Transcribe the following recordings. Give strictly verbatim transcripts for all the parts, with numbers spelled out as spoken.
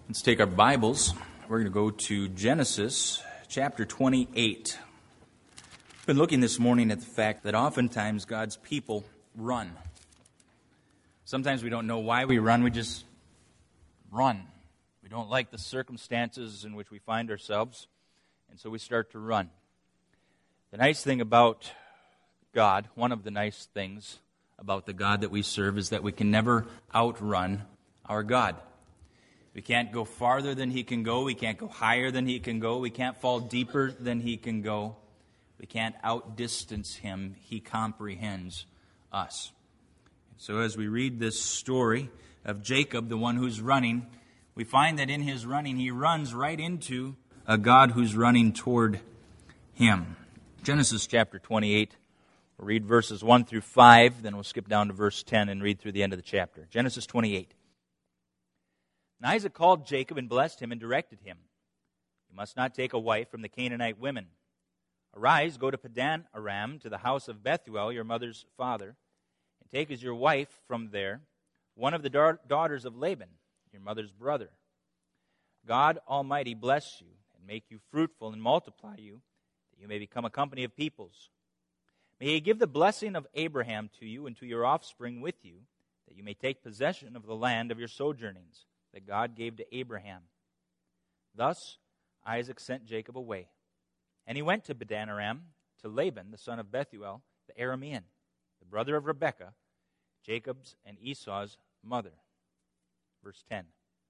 Let's take our Bibles. We're going to go to Genesis chapter twenty-eight. I've been looking this morning at the fact that oftentimes God's people run. Sometimes we don't know why we run, we just run. We don't like the circumstances in which we find ourselves, and so we start to run. The nice thing about God, one of the nice things about the God that we serve, is that we can never outrun our God. We can't go farther than He can go. We can't go higher than He can go. We can't fall deeper than He can go. We can't outdistance Him. He comprehends us. So as we read this story of Jacob, the one who's running, we find that in his running, he runs right into a God who's running toward him. Genesis chapter twenty-eight, we'll read verses one through five, then we'll skip down to verse ten and read through the end of the chapter. Genesis twenty-eight. And Isaac called Jacob and blessed him and directed him, "You must not take a wife from the Canaanite women. Arise, go to Padan Aram, to the house of Bethuel, your mother's father, and take as your wife from there one of the da- daughters of Laban, your mother's brother. God Almighty bless you and make you fruitful and multiply you, that you may become a company of peoples. May He give the blessing of Abraham to you and to your offspring with you, that you may take possession of the land of your sojournings that God gave to Abraham." Thus Isaac sent Jacob away. And he went to Padan Aram, to Laban, the son of Bethuel, the Aramean, the brother of Rebekah, Jacob's and Esau's mother. Verse ten.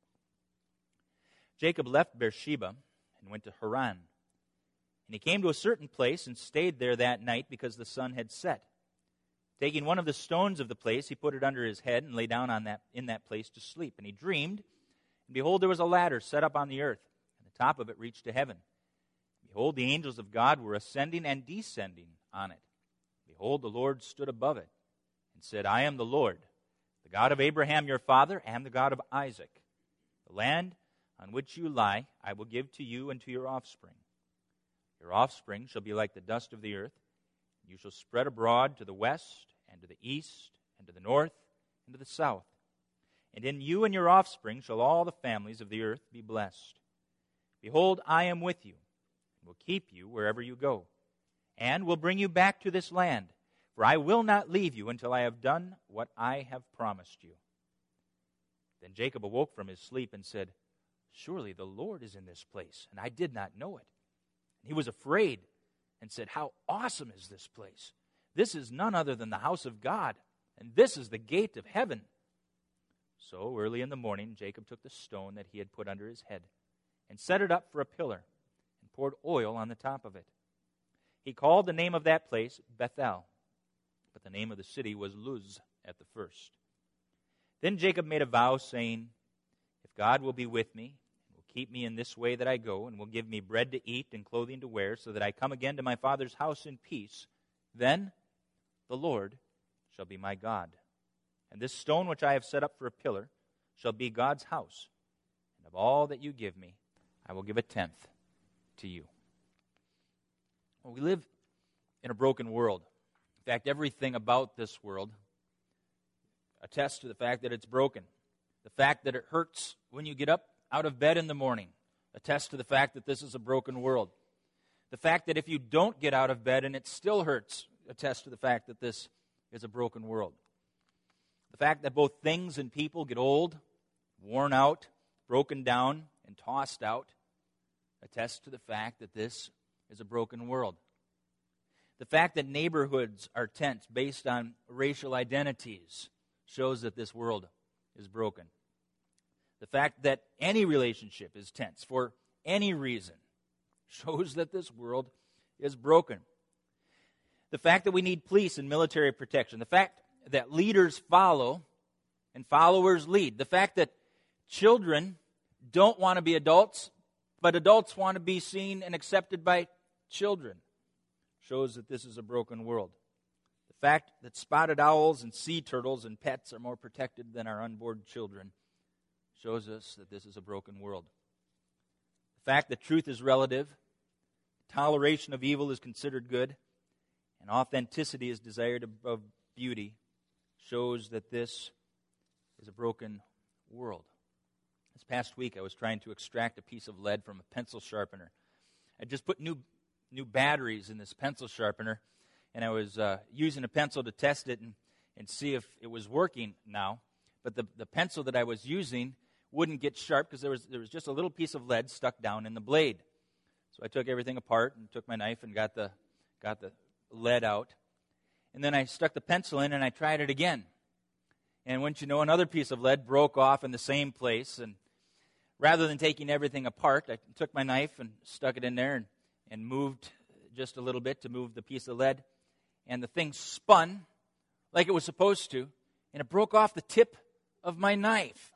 Jacob left Beersheba and went to Haran. And he came to a certain place and stayed there that night because the sun had set. Taking one of the stones of the place, he put it under his head and lay down on that in that place to sleep. And he dreamed, and behold, there was a ladder set up on the earth, and the top of it reached to heaven. Behold, the angels of God were ascending and descending on it. Behold, the Lord stood above it, and said, "I am the Lord, the God of Abraham your father, and the God of Isaac. The land on which you lie I will give to you and to your offspring. Your offspring shall be like the dust of the earth. You shall spread abroad to the west, and to the east, and to the north, and to the south. And in you and your offspring shall all the families of the earth be blessed. Behold, I am with you, and will keep you wherever you go, and will bring you back to this land, for I will not leave you until I have done what I have promised you." Then Jacob awoke from his sleep and said, "Surely the Lord is in this place, and I did not know it." And he was afraid and said, "How awesome is this place! This is none other than the house of God, and this is the gate of heaven." So early in the morning Jacob took the stone that he had put under his head and set it up for a pillar and poured oil on the top of it. He called the name of that place Bethel, but the name of the city was Luz at the first. Then Jacob made a vow, saying, "If God will be with me, keep me in this way that I go, and will give me bread to eat and clothing to wear, so that I come again to my father's house in peace, then the Lord shall be my God. And this stone which I have set up for a pillar shall be God's house. And of all that you give me, I will give a tenth to you." Well, we live in a broken world. In fact, everything about this world attests to the fact that it's broken. The fact that it hurts when you get up out of bed in the morning attests to the fact that this is a broken world. The fact that if you don't get out of bed and it still hurts attests to the fact that this is a broken world. The fact that both things and people get old, worn out, broken down, and tossed out attests to the fact that this is a broken world. The fact that neighborhoods are tense based on racial identities shows that this world is broken. The fact that any relationship is tense for any reason shows that this world is broken. The fact that we need police and military protection. The fact that leaders follow and followers lead. The fact that children don't want to be adults, but adults want to be seen and accepted by children shows that this is a broken world. The fact that spotted owls and sea turtles and pets are more protected than our unborn children shows us that this is a broken world. The fact that truth is relative, toleration of evil is considered good, and authenticity is desired above beauty shows that this is a broken world. This past week, I was trying to extract a piece of lead from a pencil sharpener. I just put new new batteries in this pencil sharpener, and I was uh, using a pencil to test it and, and see if it was working now. But the, the pencil that I was using wouldn't get sharp because there was there was just a little piece of lead stuck down in the blade. So I took everything apart and took my knife and got the got the lead out. And then I stuck the pencil in and I tried it again. And wouldn't you know, another piece of lead broke off in the same place. And rather than taking everything apart, I took my knife and stuck it in there and, and moved just a little bit to move the piece of lead. And the thing spun like it was supposed to, and it broke off the tip of my knife.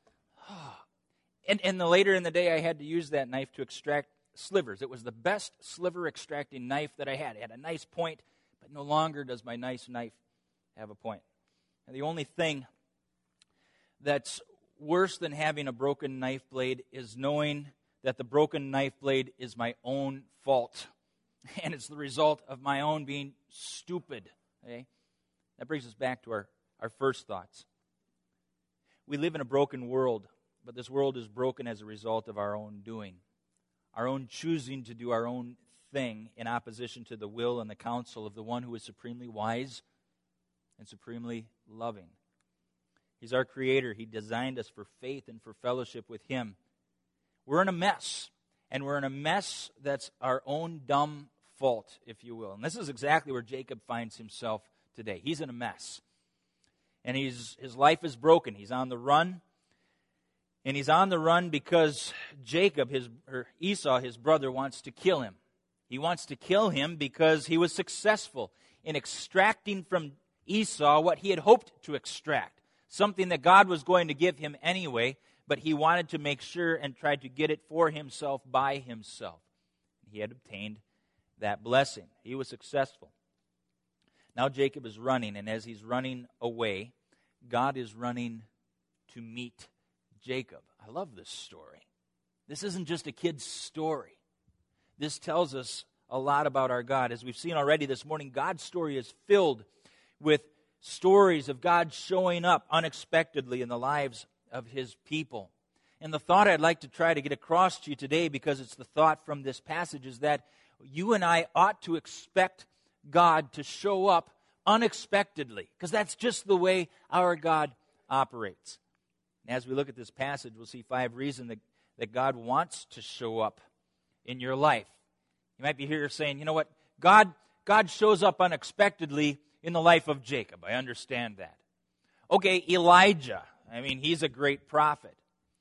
And, and the later in the day, I had to use that knife to extract slivers. It was the best sliver extracting knife that I had. It had a nice point, but no longer does my nice knife have a point. And the only thing that's worse than having a broken knife blade is knowing that the broken knife blade is my own fault. And it's the result of my own being stupid. Okay? That brings us back to our, our first thoughts. We live in a broken world, but this world is broken as a result of our own doing. Our own choosing to do our own thing in opposition to the will and the counsel of the one who is supremely wise and supremely loving. He's our creator. He designed us for faith and for fellowship with him. We're in a mess, and we're in a mess that's our own dumb fault, if you will. And this is exactly where Jacob finds himself today. He's in a mess. And he's his life is broken. He's on the run. And he's on the run because Jacob, his or Esau, his brother, wants to kill him. He wants to kill him because he was successful in extracting from Esau what he had hoped to extract, something that God was going to give him anyway, but he wanted to make sure and tried to get it for himself by himself. He had obtained that blessing. He was successful. Now Jacob is running, and as he's running away, God is running to meet Jacob. I love this story. This isn't just a kid's story. This tells us a lot about our God. As we've seen already this morning, God's story is filled with stories of God showing up unexpectedly in the lives of his people. And the thought I'd like to try to get across to you today, because it's the thought from this passage, is that you and I ought to expect God to show up unexpectedly, because that's just the way our God operates. And as we look at this passage, we'll see five reasons that, that God wants to show up in your life. You might be here saying, you know what, God, God shows up unexpectedly in the life of Jacob. I understand that. Okay, Elijah, I mean, he's a great prophet.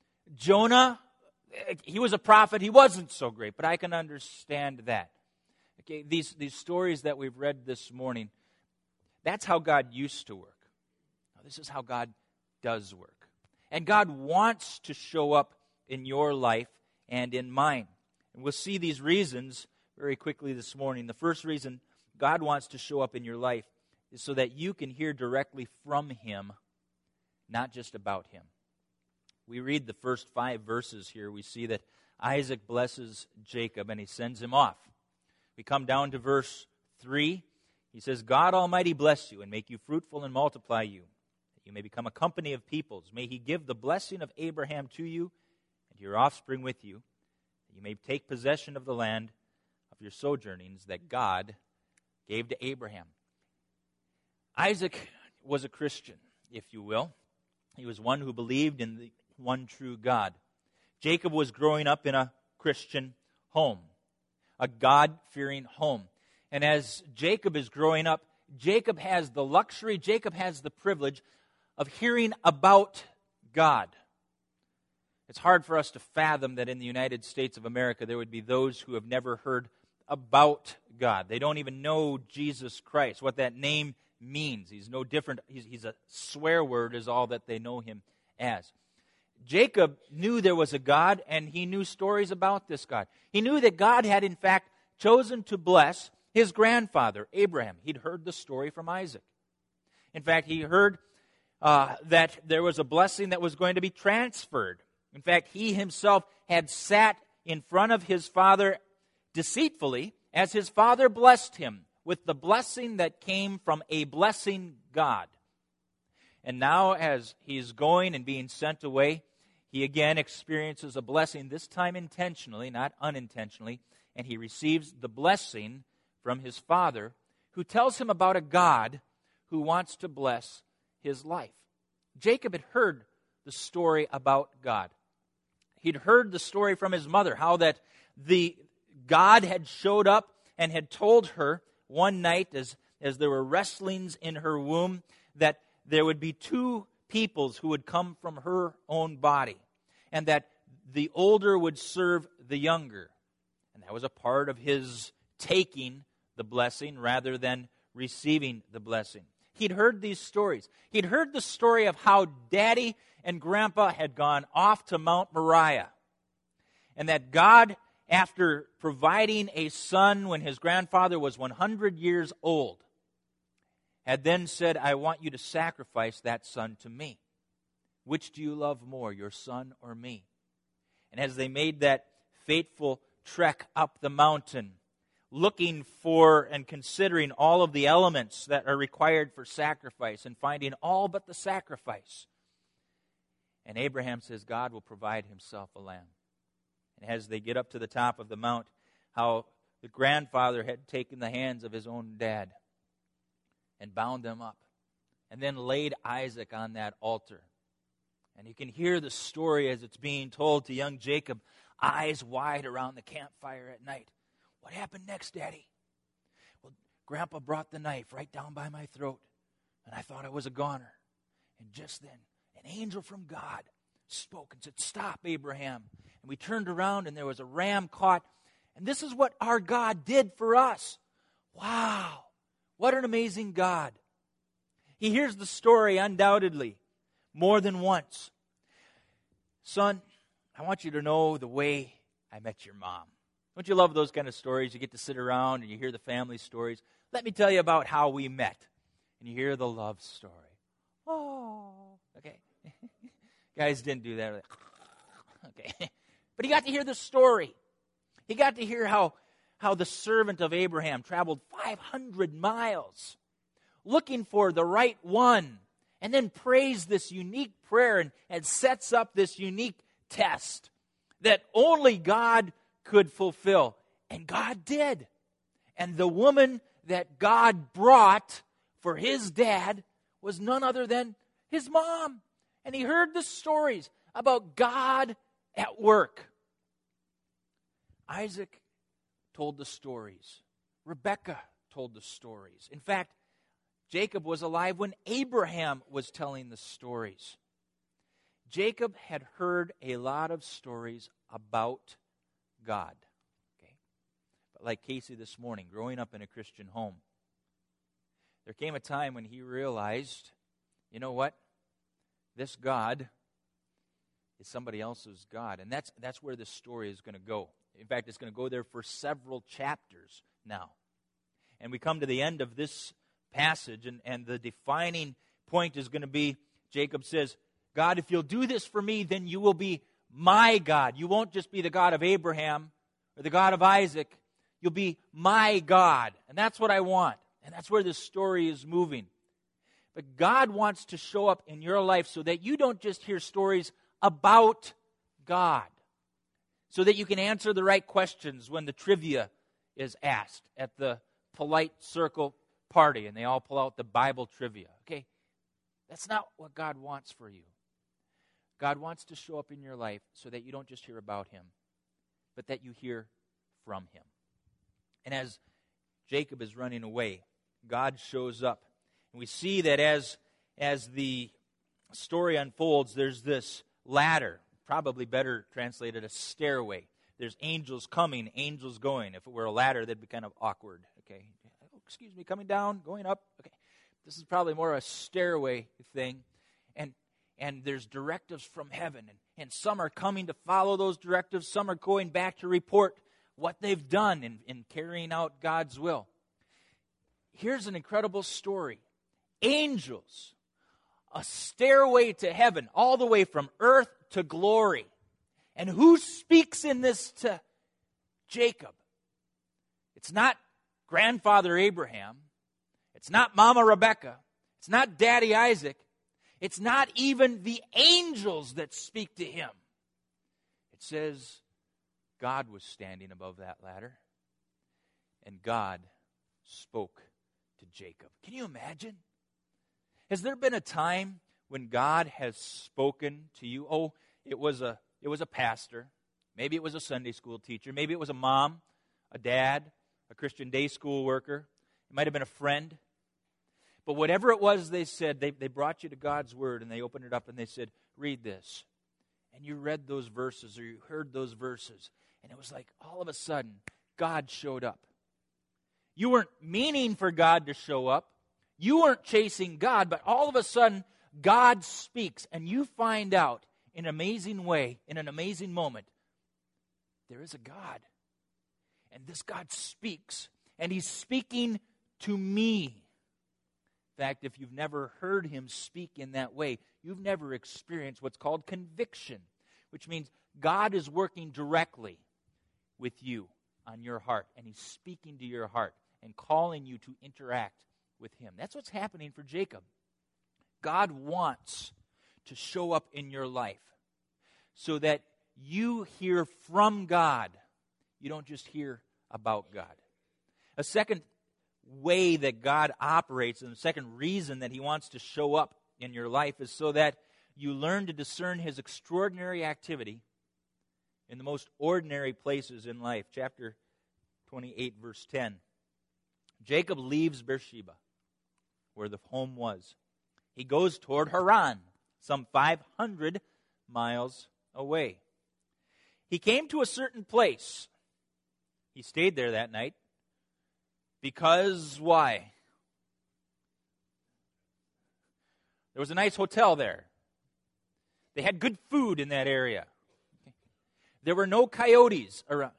Jonah, he was a prophet. He wasn't so great, but I can understand that. Okay, these, these stories that we've read this morning, that's how God used to work. Now, this is how God does work. And God wants to show up in your life and in mine. And we'll see these reasons very quickly this morning. The first reason God wants to show up in your life is so that you can hear directly from him, not just about him. We read the first five verses here. We see that Isaac blesses Jacob and he sends him off. We come down to verse three. He says, God Almighty bless you and make you fruitful and multiply you, that you may become a company of peoples. May he give the blessing of Abraham to you and to your offspring with you, that you may take possession of the land of your sojournings that God gave to Abraham. Isaac was a Christian, if you will. He was one who believed in the one true God. Jacob was growing up in a Christian home, a God-fearing home. And as Jacob is growing up, Jacob has the luxury, Jacob has the privilege of hearing about God. It's hard for us to fathom that in the United States of America there would be those who have never heard about God. They don't even know Jesus Christ, what that name means. He's no different. He's, he's a swear word is all that they know him as. Jacob knew there was a God, and he knew stories about this God. He knew that God had, in fact, chosen to bless his grandfather, Abraham. He'd heard the story from Isaac. In fact, he heard uh, that there was a blessing that was going to be transferred. In fact, he himself had sat in front of his father deceitfully as his father blessed him with the blessing that came from a blessing God. And now as he's going and being sent away, he again experiences a blessing, this time intentionally, not unintentionally, and he receives the blessing from his father, who tells him about a God who wants to bless his life. Jacob had heard the story about God. He'd heard the story from his mother, how that the God had showed up and had told her one night as, as there were wrestlings in her womb that there would be two peoples who would come from her own body, and that the older would serve the younger. And that was a part of his taking the blessing rather than receiving the blessing. He'd heard these stories. He'd heard the story of how Daddy and Grandpa had gone off to Mount Moriah, and that God, after providing a son when his grandfather was one hundred years old, had then said, I want you to sacrifice that son to me. Which do you love more, your son or me? And as they made that fateful trek up the mountain, looking for and considering all of the elements that are required for sacrifice and finding all but the sacrifice, and Abraham says God will provide himself a lamb. And as they get up to the top of the mount, how the grandfather had taken the hands of his own dad and bound them up, and then laid Isaac on that altar. And you can hear the story as it's being told to young Jacob, eyes wide around the campfire at night. What happened next, Daddy? Well, Grandpa brought the knife right down by my throat, and I thought I was a goner. And just then, an angel from God spoke and said, stop, Abraham. And we turned around, and there was a ram caught. And this is what our God did for us. Wow, what an amazing God. He hears the story undoubtedly more than once. Son, I want you to know the way I met your mom. Don't you love those kind of stories? You get to sit around and you hear the family stories. Let me tell you about how we met. And you hear the love story. Oh, okay. Guys didn't do that. Okay. But he got to hear the story. He got to hear how, how the servant of Abraham traveled five hundred miles looking for the right one, and then prays this unique prayer and, and sets up this unique test that only God could fulfill. And God did. And the woman that God brought for his dad was none other than his mom. And he heard the stories about God at work. Isaac told the stories. Rebekah told the stories. In fact, Jacob was alive when Abraham was telling the stories. Jacob had heard a lot of stories about God. Okay? But like Casey this morning, growing up in a Christian home, there came a time when he realized, you know what? This God is somebody else's God. And that's that's where this story is going to go. In fact, it's going to go there for several chapters now. And we come to the end of this passage, and, and the defining point is going to be, Jacob says, God, if you'll do this for me, then you will be my God. You won't just be the God of Abraham or the God of Isaac. You'll be my God. And that's what I want. And that's where this story is moving. But God wants to show up in your life so that you don't just hear stories about God, so that you can answer the right questions when the trivia is asked at the polite circle party and they all pull out the Bible trivia. Okay? That's not what God wants for you. God wants to show up in your life so that you don't just hear about him, but that you hear from him. And as Jacob is running away, God shows up. And we see that as, as the story unfolds, there's this ladder, probably better translated a stairway. There's angels coming, angels going. If it were a ladder, that'd be kind of awkward. Okay, oh, excuse me, coming down, going up. Okay, this is probably more a stairway thing. And and there's directives from heaven. And, and some are coming to follow those directives. Some are going back to report what they've done in, in carrying out God's will. Here's an incredible story. Angels, a stairway to heaven, all the way from earth to glory. And who speaks in this to Jacob? It's not grandfather Abraham. It's not Mama Rebekah. It's not Daddy Isaac. It's not even the angels that speak to him. It says God was standing above that ladder, and God spoke to Jacob. Can you imagine? Has there been a time when God has spoken to you? Oh, it was a it was a pastor. Maybe it was a Sunday school teacher. Maybe it was a mom, a dad, a Christian day school worker. It might have been a friend. But whatever it was they said, they, they brought you to God's Word, and they opened it up and they said, read this. And you read those verses, or you heard those verses, and it was like all of a sudden, God showed up. You weren't meaning for God to show up. You weren't chasing God, but all of a sudden, God speaks, and you find out in an amazing way, in an amazing moment, there is a God. And this God speaks, and He's speaking to me. In fact, if you've never heard Him speak in that way, you've never experienced what's called conviction, which means God is working directly with you on your heart, and He's speaking to your heart and calling you to interact with Him. That's what's happening for Jacob. God wants to show up in your life so that you hear from God. You don't just hear about God. A second way that God operates, and the second reason that He wants to show up in your life, is so that you learn to discern His extraordinary activity in the most ordinary places in life. Chapter twenty-eight, verse ten. Jacob leaves Beersheba, where the home was. He goes toward Haran, some five hundred miles away. He came to a certain place. He stayed there that night. Because why? There was a nice hotel there. They had good food in that area. There were no coyotes around.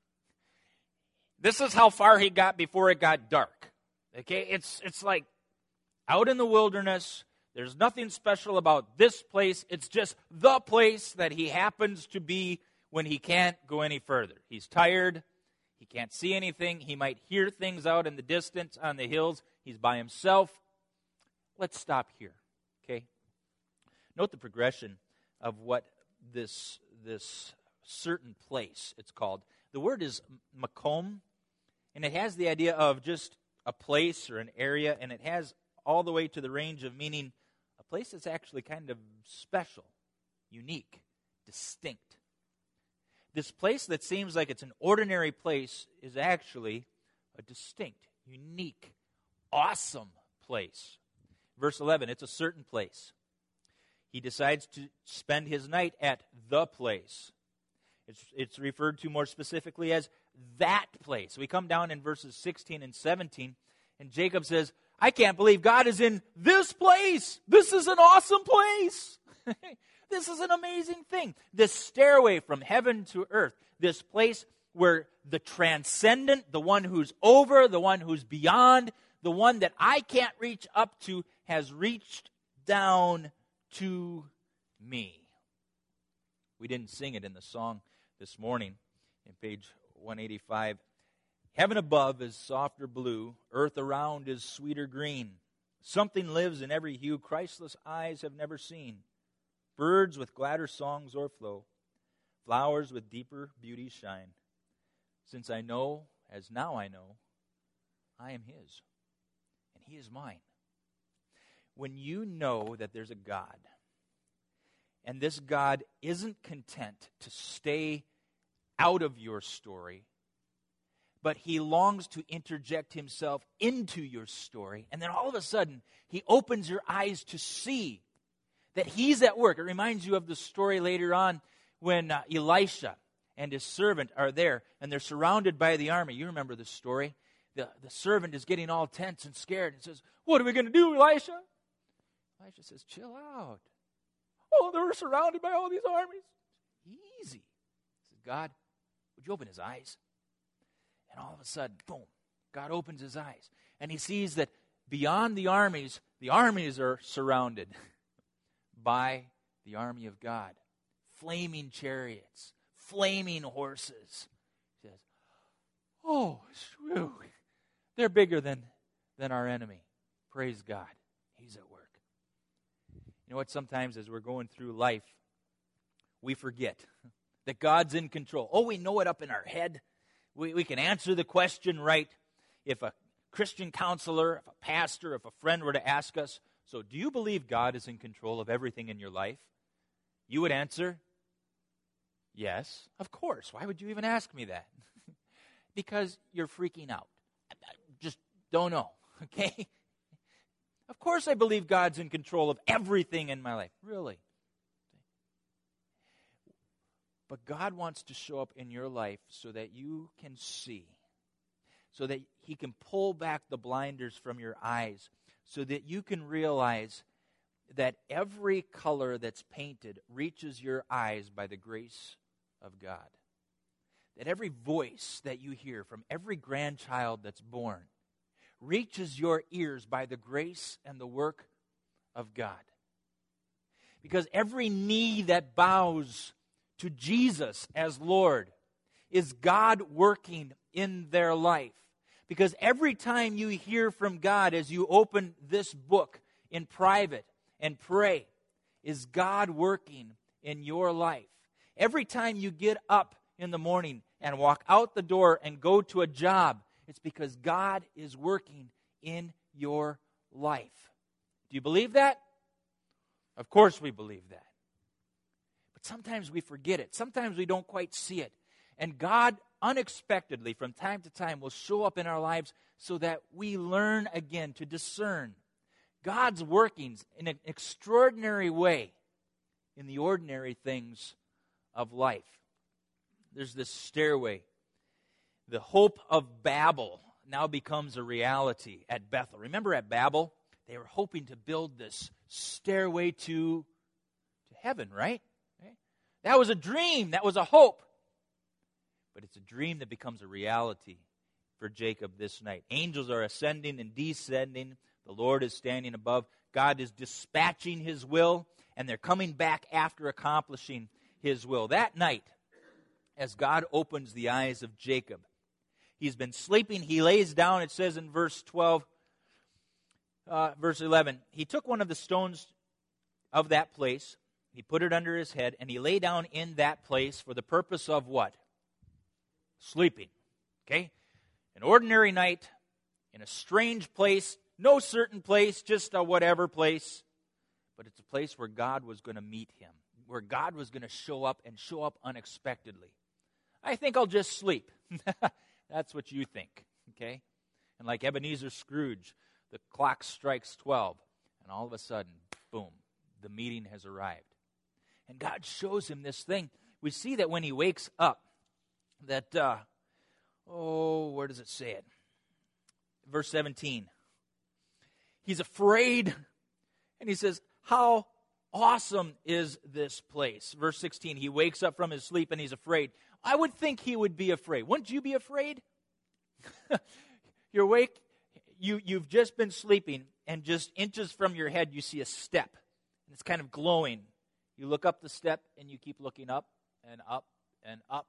This is how far he got before it got dark. Okay, it's it's like out in the wilderness. There's nothing special about this place. It's just the place that he happens to be when he can't go any further. He's tired. He can't see anything. He might hear things out in the distance on the hills. He's by himself. Let's stop here, okay? Note the progression of what this, this certain place, it's called. The word is makom, and it has the idea of just a place or an area, and it has all the way to the range of meaning a place that's actually kind of special, unique, distinct. This place that seems like it's an ordinary place is actually a distinct, unique, awesome place. Verse eleven, it's a certain place. He decides to spend his night at the place. It's, it's referred to more specifically as that place. We come down in verses sixteen and seventeen, and Jacob says, I can't believe God is in this place. This is an awesome place. This is an amazing thing. This stairway from heaven to earth, this place where the transcendent, the one who's over, the one who's beyond, the one that I can't reach up to, has reached down to me. We didn't sing it in the song this morning in page one eighty-five. Heaven above is softer blue, earth around is sweeter green. Something lives in every hue Christless eyes have never seen. Birds with gladder songs o'erflow, flowers with deeper beauty shine. Since I know, as now I know, I am His, and He is mine. When you know that there's a God, and this God isn't content to stay out of your story, but He longs to interject Himself into your story, and then all of a sudden, He opens your eyes to see that He's at work. It reminds you of the story later on when uh, Elisha and his servant are there, and they're surrounded by the army. You remember the story. The, the servant is getting all tense and scared and says, what are we going to do, Elisha? Elisha says, chill out. Oh, they were surrounded by all these armies. Easy. He says, God, would you open his eyes? And all of a sudden, boom, God opens his eyes. And he sees that beyond the armies, the armies are surrounded by the army of God. Flaming chariots, flaming horses. He says, oh, shoo, they're bigger than, than our enemy. Praise God. He's at work. You know what? Sometimes as we're going through life, we forget that God's in control. Oh, we know it up in our head. We, we can answer the question right. If a Christian counselor, if a pastor, if a friend were to ask us, so do you believe God is in control of everything in your life? You would answer, yes, of course. Why would you even ask me that? Because you're freaking out. I just don't know, okay? Of course I believe God's in control of everything in my life. Really? But God wants to show up in your life so that you can see, so that He can pull back the blinders from your eyes, so that you can realize that every color that's painted reaches your eyes by the grace of God. That every voice that you hear from every grandchild that's born reaches your ears by the grace and the work of God. Because every knee that bows to Jesus as Lord is God working in their life. Because every time you hear from God as you open this book in private and pray, is God working in your life. Every time you get up in the morning and walk out the door and go to a job, it's because God is working in your life. Do you believe that? Of course we believe that. But sometimes we forget it. Sometimes we don't quite see it. And God unexpectedly from time to time will show up in our lives so that we learn again to discern God's workings in an extraordinary way in the ordinary things of life. There's this stairway. The hope of Babel now becomes a reality at Bethel. Remember at Babel, they were hoping to build this stairway to, to heaven, right? right? That was a dream. That was a hope. But it's a dream that becomes a reality for Jacob this night. Angels are ascending and descending. The Lord is standing above. God is dispatching His will, and they're coming back after accomplishing His will. That night, as God opens the eyes of Jacob, he's been sleeping. He lays down, it says in verse twelve, uh, verse eleven, he took one of the stones of that place, he put it under his head, and he lay down in that place for the purpose of what? Sleeping. Okay? An ordinary night, in a strange place, no certain place, just a whatever place, but it's a place where God was going to meet him, where God was going to show up and show up unexpectedly. I think I'll just sleep. That's what you think, okay? And like Ebenezer Scrooge, the clock strikes twelve, and all of a sudden, boom, the meeting has arrived. And God shows him this thing. We see that when he wakes up, that, uh, oh, where does it say it? Verse seventeen. He's afraid, and he says, how awesome is this place? Verse sixteen, he wakes up from his sleep and he's afraid. I would think he would be afraid. Wouldn't you be afraid? You're awake, you, you've just been sleeping, and just inches from your head you see a step. And it's kind of glowing. You look up the step and you keep looking up and up and up.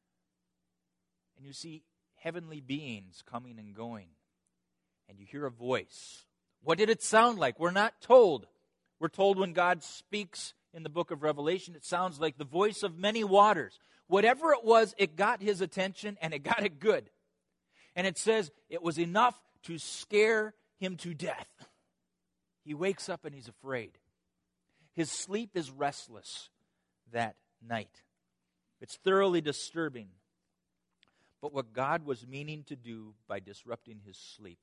And you see heavenly beings coming and going. And you hear a voice. What did it sound like? We're not told. We're told when God speaks in the book of Revelation, it sounds like the voice of many waters. Whatever it was, it got his attention, and it got it good. And it says it was enough to scare him to death. He wakes up and he's afraid. His sleep is restless that night. It's thoroughly disturbing. But what God was meaning to do by disrupting his sleep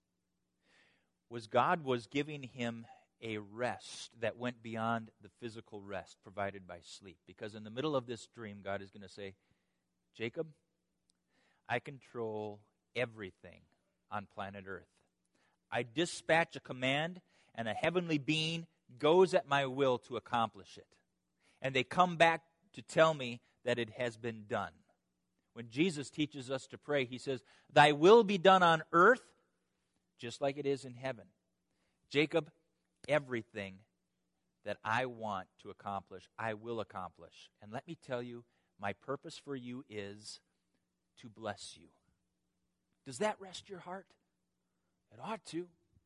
was God was giving him a rest that went beyond the physical rest provided by sleep. Because in the middle of this dream, God is going to say, Jacob, I control everything on planet Earth. I dispatch a command, and a heavenly being goes at my will to accomplish it. And they come back to tell me that it has been done. When Jesus teaches us to pray, he says, thy will be done on earth just like it is in heaven. Jacob, everything that I want to accomplish, I will accomplish. And let me tell you, my purpose for you is to bless you. Does that rest your heart? It ought to.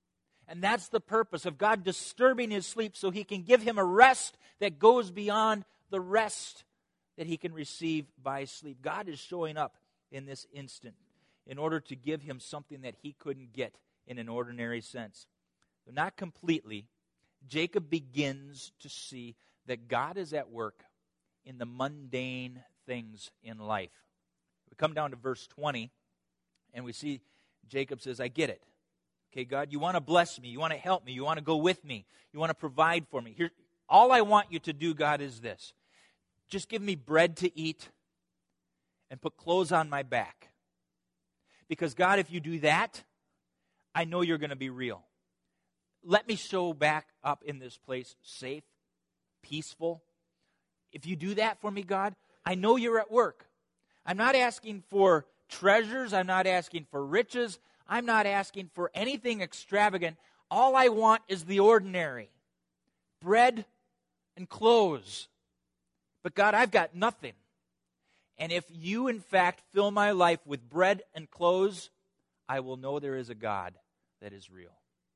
And that's the purpose of God disturbing his sleep so he can give him a rest that goes beyond the rest that he can receive by sleep. God is showing up in this instant in order to give him something that he couldn't get in an ordinary sense. But not completely. Jacob begins to see that God is at work in the mundane things in life. We come down to verse twenty, and we see Jacob says, I get it. Okay, God, you want to bless me. You want to help me. You want to go with me. You want to provide for me. Here, all I want you to do, God, is this. Just give me bread to eat and put clothes on my back. Because, God, if you do that, I know you're going to be real. Let me show back up in this place safe, peaceful. If you do that for me, God, I know you're at work. I'm not asking for treasures. I'm not asking for riches. I'm not asking for anything extravagant. All I want is the ordinary. Bread and clothes. But God, I've got nothing. And if you, in fact, fill my life with bread and clothes, I will know there is a God that is real.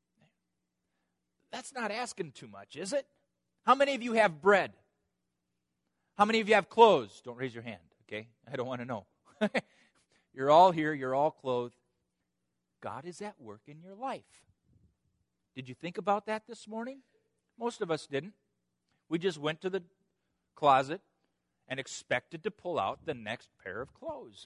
That's not asking too much, is it? How many of you have bread? How many of you have clothes? Don't raise your hand, okay? I don't want to know. You're all here. You're all clothed. God is at work in your life. Did you think about that this morning? Most of us didn't. We just went to the closet and expected to pull out the next pair of clothes.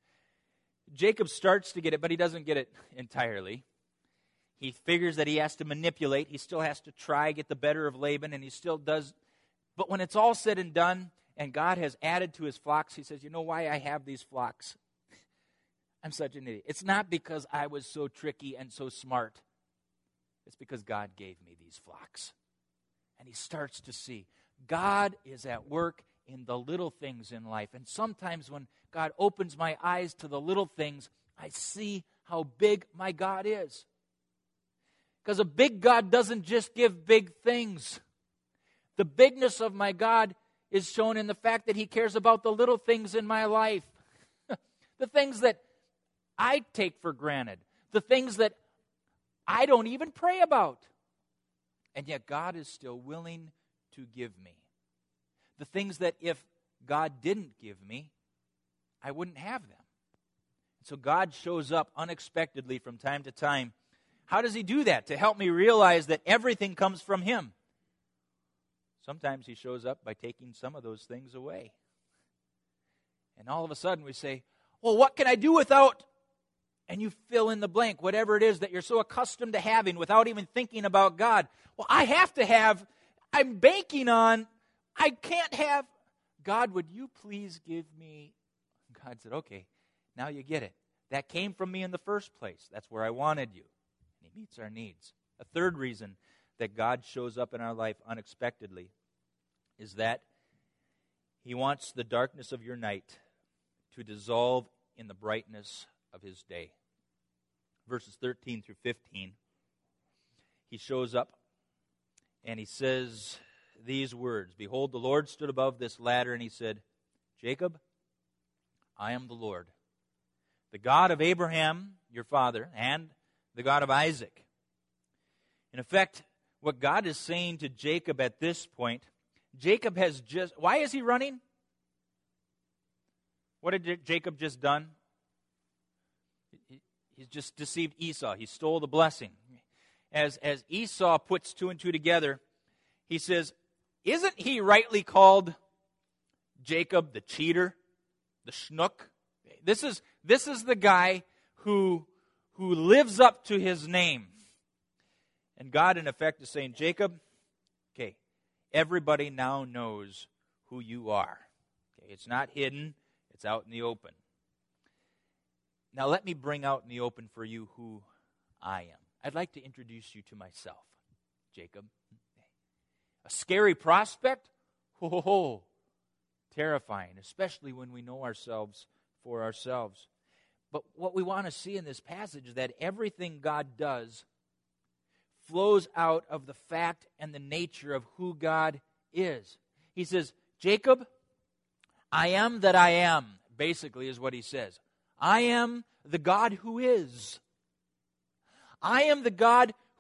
Jacob starts to get it, but he doesn't get it entirely. He figures that he has to manipulate. He still has to try, get the better of Laban, and he still does. But when it's all said and done, and God has added to his flocks, he says, you know why I have these flocks? I'm such an idiot. It's not because I was so tricky and so smart. It's because God gave me these flocks. And he starts to see God is at work in the little things in life. And sometimes when God opens my eyes to the little things, I see how big my God is. Because a big God doesn't just give big things. The bigness of my God is shown in the fact that he cares about the little things in my life. The things that I take for granted. The things that I don't even pray about. And yet God is still willing to give me. The things that if God didn't give me, I wouldn't have them. So God shows up unexpectedly from time to time. How does he do that? To help me realize that everything comes from him. Sometimes he shows up by taking some of those things away. And all of a sudden we say, well, what can I do without? And you fill in the blank, whatever it is that you're so accustomed to having without even thinking about God. Well, I have to have, I'm banking on, I can't have. God, would you please give me? God said, okay, now you get it. That came from me in the first place. That's where I wanted you. And he meets our needs. A third reason that God shows up in our life unexpectedly is that he wants the darkness of your night to dissolve in the brightness of his day. Verses thirteen through fifteen, he shows up and he says these words, behold, the Lord stood above this ladder and he said, Jacob, I am the Lord, the God of Abraham, your father, and the God of Isaac. In effect, what God is saying to Jacob at this point, Jacob has just, why is he running? What had Jacob just done? He's just deceived Esau. He stole the blessing. As, as Esau puts two and two together, he says, isn't he rightly called Jacob the cheater, the schnook? This is, this is the guy who, who lives up to his name. And God, in effect, is saying, Jacob, okay, everybody now knows who you are. Okay, it's not hidden. It's out in the open. Now let me bring out in the open for you who I am. I'd like to introduce you to myself, Jacob. A scary prospect? Ho, ho, ho. Terrifying, especially when we know ourselves for ourselves. But what we want to see in this passage is that everything God does flows out of the fact and the nature of who God is. He says, Jacob, I am that I am, basically is what he says. I am the God who is. I am the God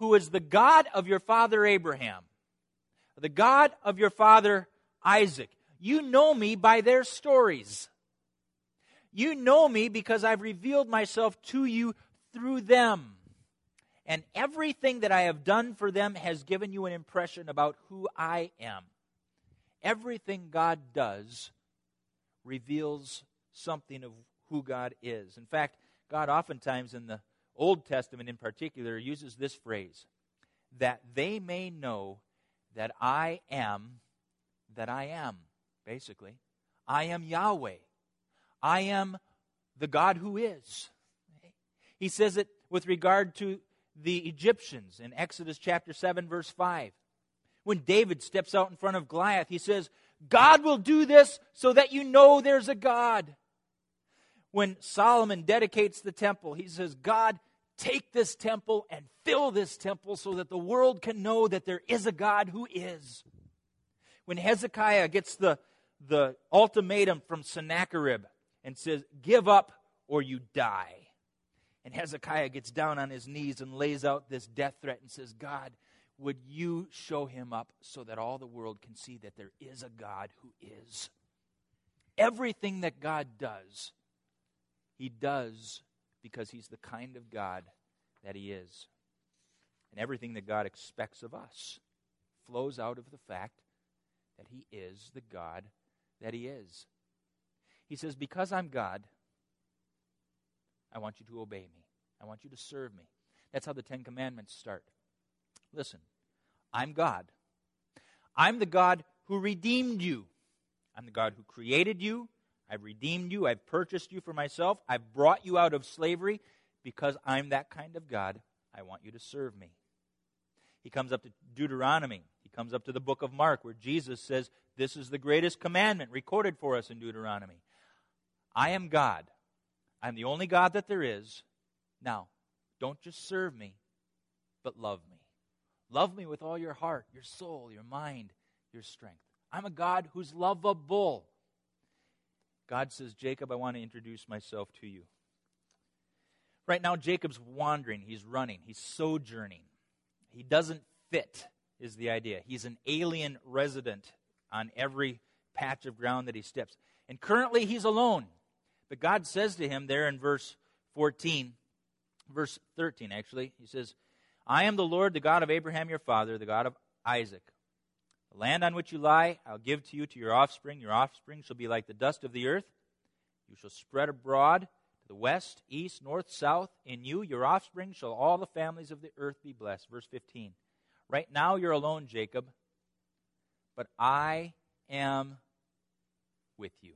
who is the God of your father Abraham, the God of your father Isaac. You know me by their stories. You know me because I've revealed myself to you through them. And everything that I have done for them has given you an impression about who I am. Everything God does reveals something of who God is. In fact, God oftentimes in the Old Testament in particular uses this phrase, that they may know that I am that I am, basically. I am Yahweh. I am the God who is. He says it with regard to the Egyptians in Exodus chapter seven, verse five. When David steps out in front of Goliath, he says, God will do this so that you know there's a God. When Solomon dedicates the temple, he says, God, take this temple and fill this temple so that the world can know that there is a God who is. When Hezekiah gets the, the ultimatum from Sennacherib and says, give up or you die. And Hezekiah gets down on his knees and lays out this death threat and says, God, would you show him up so that all the world can see that there is a God who is? Everything that God does, he does because he's the kind of God that he is. And everything that God expects of us flows out of the fact that he is the God that he is. He says, because I'm God, I want you to obey me. I want you to serve me. That's how the Ten Commandments start. Listen, I'm God. I'm the God who redeemed you. I'm the God who created you. I've redeemed you. I've purchased you for myself. I've brought you out of slavery. Because I'm that kind of God, I want you to serve me. He comes up to Deuteronomy. He comes up to the book of Mark where Jesus says, this is the greatest commandment recorded for us in Deuteronomy. I am God. I'm the only God that there is. Now, don't just serve me, but love me. Love me with all your heart, your soul, your mind, your strength. I'm a God who's lovable. God says, Jacob, I want to introduce myself to you. Right now, Jacob's wandering. He's running. He's sojourning. He doesn't fit, is the idea. He's an alien resident on every patch of ground that he steps. And currently, he's alone. But God says to him there in verse fourteen, verse thirteen actually, he says, I am the Lord, the God of Abraham your father, the God of Isaac. The land on which you lie, I'll give to you, to your offspring. Your offspring shall be like the dust of the earth. You shall spread abroad to the west, east, north, south. In you, your offspring, shall all the families of the earth be blessed. Verse fifteen. Right now you're alone, Jacob, but I am with you.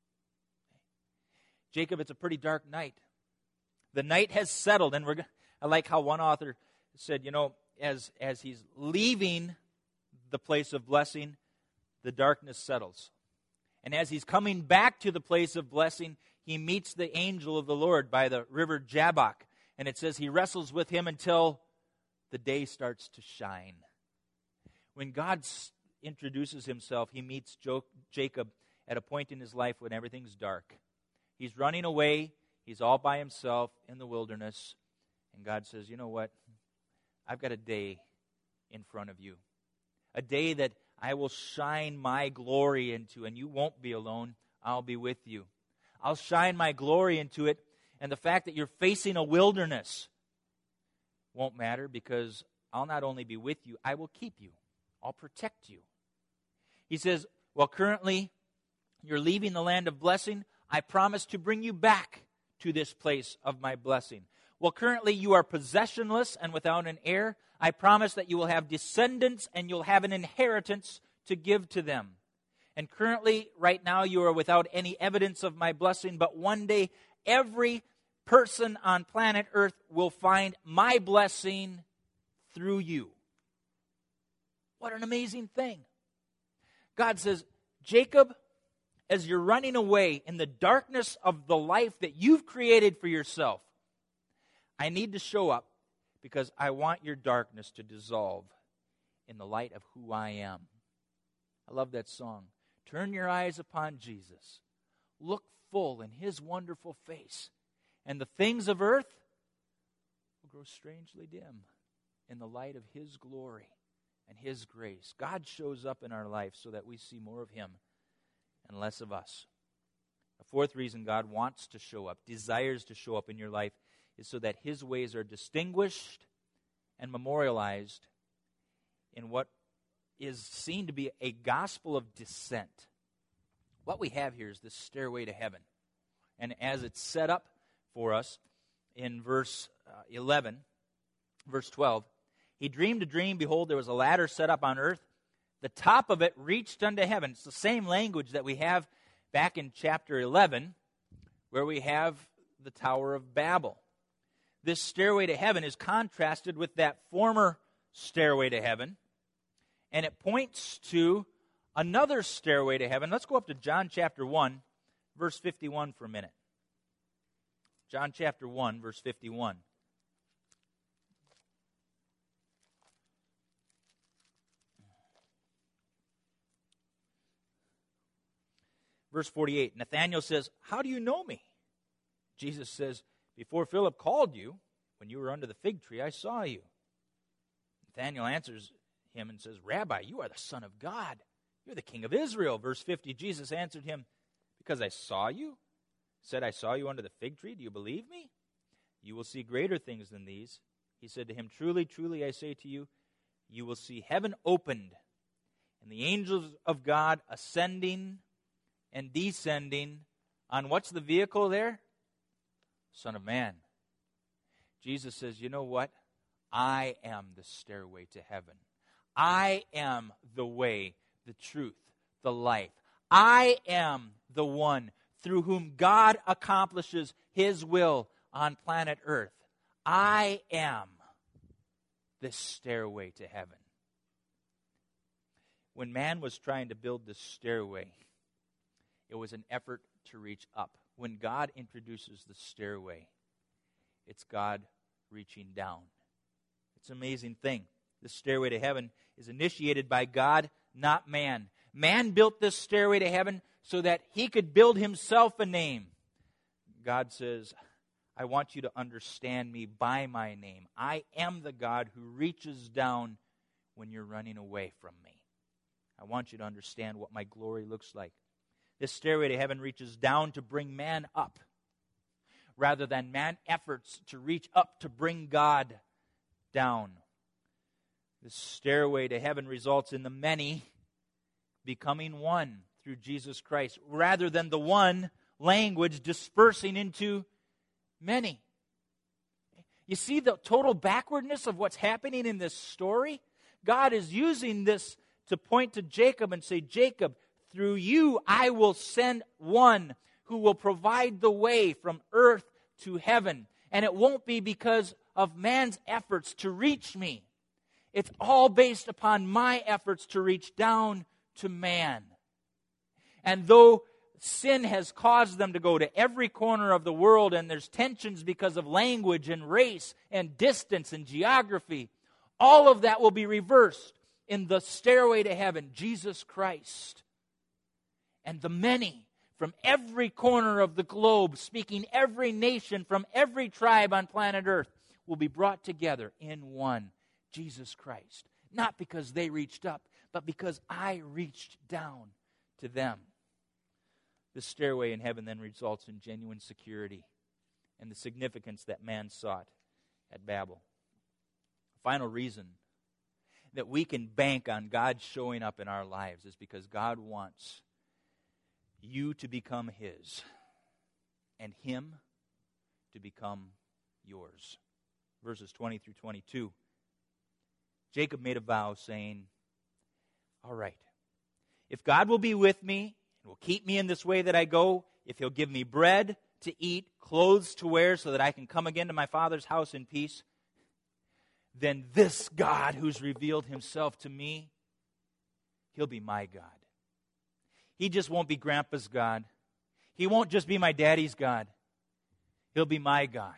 Jacob, it's a pretty dark night. The night has settled, and we're. I like how one author said, you know, as as he's leaving the place of blessing, the darkness settles. And as he's coming back to the place of blessing, he meets the angel of the Lord by the river Jabbok. And it says he wrestles with him until the day starts to shine. When God s- introduces himself, he meets jo- Jacob at a point in his life when everything's dark. He's running away. He's all by himself in the wilderness. And God says, you know what? I've got a day in front of you. A day that I will shine my glory into, and you won't be alone. I'll be with you. I'll shine my glory into it, and the fact that you're facing a wilderness won't matter, because I'll not only be with you, I will keep you. I'll protect you. He says, well, currently you're leaving the land of blessing. I promise to bring you back to this place of my blessing. Well, currently you are possessionless and without an heir. I promise that you will have descendants and you'll have an inheritance to give to them. And currently, right now, you are without any evidence of my blessing, but one day, every person on planet Earth will find my blessing through you. What an amazing thing. God says, Jacob, as you're running away in the darkness of the life that you've created for yourself, I need to show up because I want your darkness to dissolve in the light of who I am. I love that song. Turn your eyes upon Jesus. Look full in his wonderful face, and the things of earth will grow strangely dim in the light of His glory and His grace. God shows up in our life so that we see more of Him and less of us. A fourth reason God wants to show up, desires to show up in your life, is so that His ways are distinguished and memorialized in what is seen to be a gospel of descent. What we have here is this stairway to heaven. And as it's set up for us in verse uh, eleven, verse twelve, he dreamed a dream, behold, there was a ladder set up on earth. The top of it reached unto heaven. It's the same language that we have back in chapter eleven, where we have the Tower of Babel. This stairway to heaven is contrasted with that former stairway to heaven, and it points to another stairway to heaven. Let's go up to John chapter one, verse fifty-one for a minute. John chapter one, verse fifty-one. Verse forty-eight, Nathanael says, how do you know me? Jesus says, before Philip called you, when you were under the fig tree, I saw you. Nathanael answers him and says, Rabbi, you are the Son of God. You're the King of Israel. Verse fifty, Jesus answered him, because I saw you, said I saw you under the fig tree, do you believe me? You will see greater things than these. He said to him, truly, truly, I say to you, you will see heaven opened, and the angels of God ascending and descending on what's the vehicle there? Son of Man. Jesus says, you know what? I am the stairway to heaven. I am the way, the truth, the life. I am the one through whom God accomplishes His will on planet Earth. I am this stairway to heaven. When man was trying to build this stairway, it was an effort to reach up. When God introduces the stairway, it's God reaching down. It's an amazing thing. The stairway to heaven is initiated by God, not man. Man built this stairway to heaven so that he could build himself a name. God says, I want you to understand me by my name. I am the God who reaches down when you're running away from me. I want you to understand what my glory looks like. This stairway to heaven reaches down to bring man up, rather than man efforts to reach up to bring God down. This stairway to heaven results in the many becoming one through Jesus Christ, rather than the one language dispersing into many. You see the total backwardness of what's happening in this story? God is using this to point to Jacob and say, Jacob, through you I will send one who will provide the way from earth to heaven. And it won't be because of man's efforts to reach me. It's all based upon my efforts to reach down to man. And though sin has caused them to go to every corner of the world, and there's tensions because of language and race and distance and geography, all of that will be reversed in the stairway to heaven, Jesus Christ. And the many from every corner of the globe, speaking every nation from every tribe on planet Earth, will be brought together in one, Jesus Christ. Not because they reached up, but because I reached down to them. The stairway in heaven then results in genuine security and the significance that man sought at Babel. Final reason that we can bank on God showing up in our lives is because God wants you to become His and Him to become yours. Verses twenty through twenty-two. Jacob made a vow saying, all right, if God will be with me and will keep me in this way that I go, if He'll give me bread to eat, clothes to wear so that I can come again to my father's house in peace, then this God who's revealed Himself to me, He'll be my God. He just won't be Grandpa's God. He won't just be my daddy's God. He'll be my God.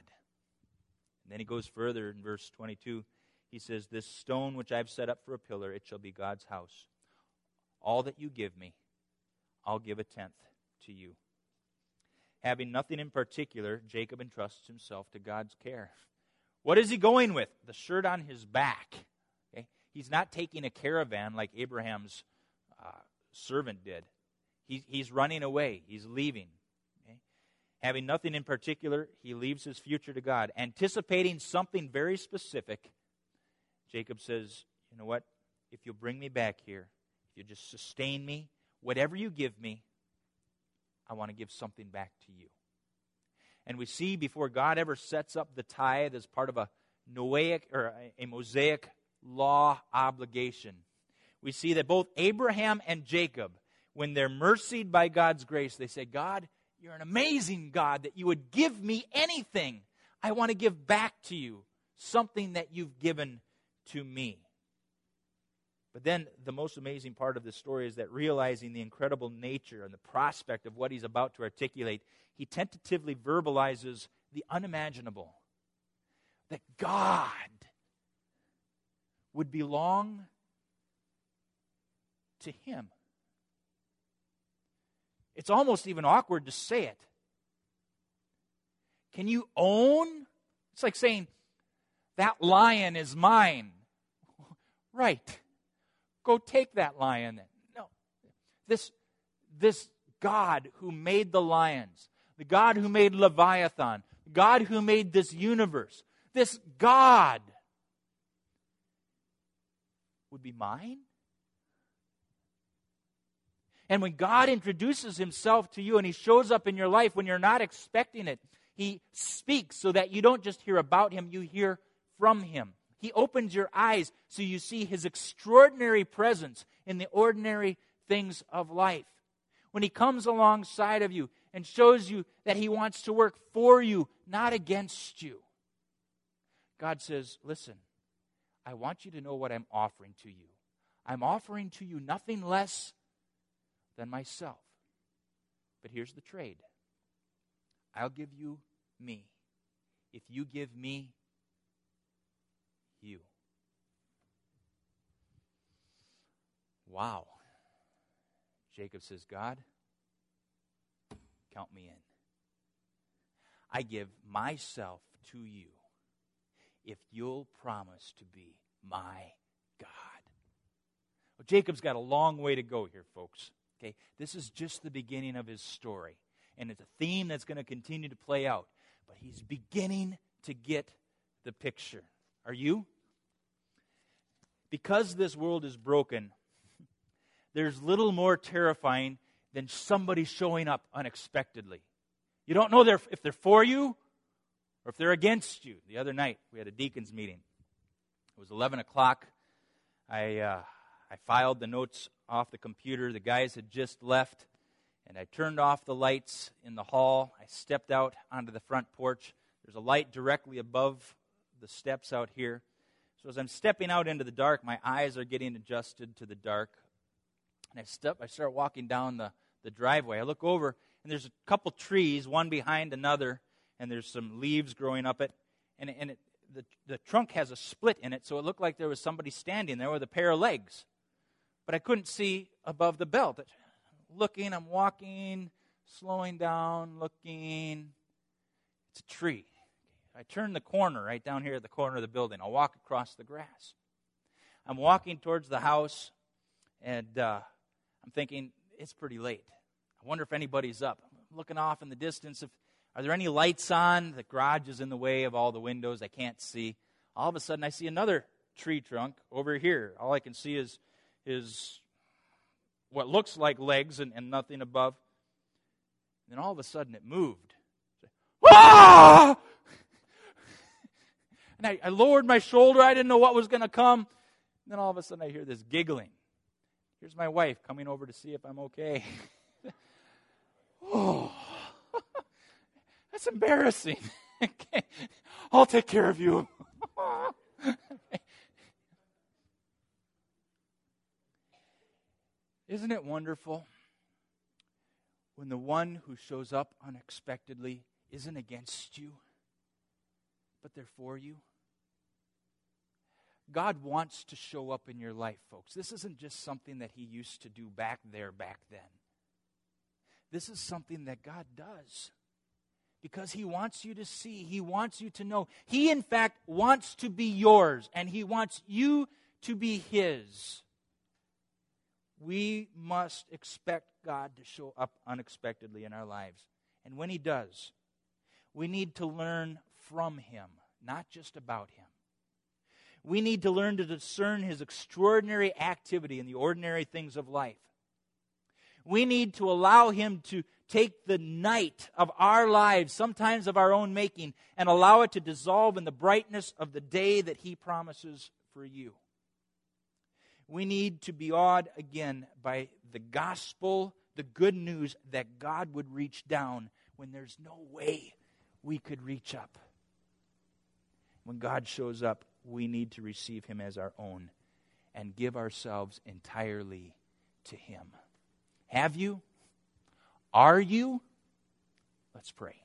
And then he goes further in verse twenty-two. He says, this stone which I've set up for a pillar, it shall be God's house. All that you give me, I'll give a tenth to you. Having nothing in particular, Jacob entrusts himself to God's care. What is he going with? The shirt on his back. Okay? He's not taking a caravan like Abraham's uh, servant did. He, he's running away. He's leaving. Okay? Having nothing in particular, he leaves his future to God. Anticipating something very specific, Jacob says, you know what? If you'll bring me back here, if you just sustain me, whatever you give me, I want to give something back to you. And we see before God ever sets up the tithe as part of a Noahic or a Mosaic law obligation, we see that both Abraham and Jacob, when they're mercied by God's grace, they say, God, you're an amazing God that you would give me anything. I want to give back to you something that you've given to me. But then the most amazing part of this story is that realizing the incredible nature and the prospect of what he's about to articulate, he tentatively verbalizes the unimaginable. That God would belong to him. It's almost even awkward to say it. Can you own? It's like saying, that lion is mine. Right. Go take that lion then. No. This, this God who made the lions, the God who made Leviathan, the God who made this universe, this God would be mine? And when God introduces himself to you and he shows up in your life when you're not expecting it, he speaks so that you don't just hear about him, you hear from him. He opens your eyes so you see his extraordinary presence in the ordinary things of life. When he comes alongside of you and shows you that he wants to work for you, not against you. God says, listen, I want you to know what I'm offering to you. I'm offering to you nothing less than myself. But here's the trade. I'll give you me if you give me you. Wow. Jacob says, God, count me in. I give myself to you if you'll promise to be my God. Well, Jacob's got a long way to go here, folks. Okay, this is just the beginning of his story. And it's a theme that's going to continue to play out. But he's beginning to get the picture. Are you? Because this world is broken, there's little more terrifying than somebody showing up unexpectedly. You don't know if they're for you or if they're against you. The other night, we had a deacons meeting. It was eleven o'clock. I, uh, I filed the notes off the computer. The guys had just left. And I turned off the lights in the hall. I stepped out onto the front porch. There's a light directly above the steps out here. So as I'm stepping out into the dark, my eyes are getting adjusted to the dark. And I step, I start walking down the, the driveway. I look over, and there's a couple trees, one behind another, and there's some leaves growing up it. And, and it, the, the trunk has a split in it, so it looked like there was somebody standing there with a pair of legs. But I couldn't see above the belt. Looking, I'm walking, slowing down, looking. It's a tree. I turn the corner right down here at the corner of the building. I'll walk across the grass. I'm walking towards the house, and uh, I'm thinking, it's pretty late. I wonder if anybody's up. I'm looking off in the distance. If, are there any lights on? The garage is in the way of all the windows. I can't see. All of a sudden, I see another tree trunk over here. All I can see is, is what looks like legs and, and nothing above. And then all of a sudden, it moved. Ah! And I, I lowered my shoulder. I didn't know what was going to come. And then all of a sudden I hear this giggling. Here's my wife coming over to see if I'm okay. Oh, that's embarrassing. Okay. I'll take care of you. Isn't it wonderful when the one who shows up unexpectedly isn't against you, but they're for you? God wants to show up in your life, folks. This isn't just something that he used to do back there, back then. This is something that God does because He wants you to see. He wants you to know. He, in fact, wants to be yours, and He wants you to be His. We must expect God to show up unexpectedly in our lives. And when He does, we need to learn from Him, not just about Him. We need to learn to discern His extraordinary activity in the ordinary things of life. We need to allow Him to take the night of our lives, sometimes of our own making, and allow it to dissolve in the brightness of the day that He promises for you. We need to be awed again by the gospel, the good news that God would reach down when there's no way we could reach up. When God shows up, we need to receive Him as our own and give ourselves entirely to Him. Have you? Are you? Let's pray.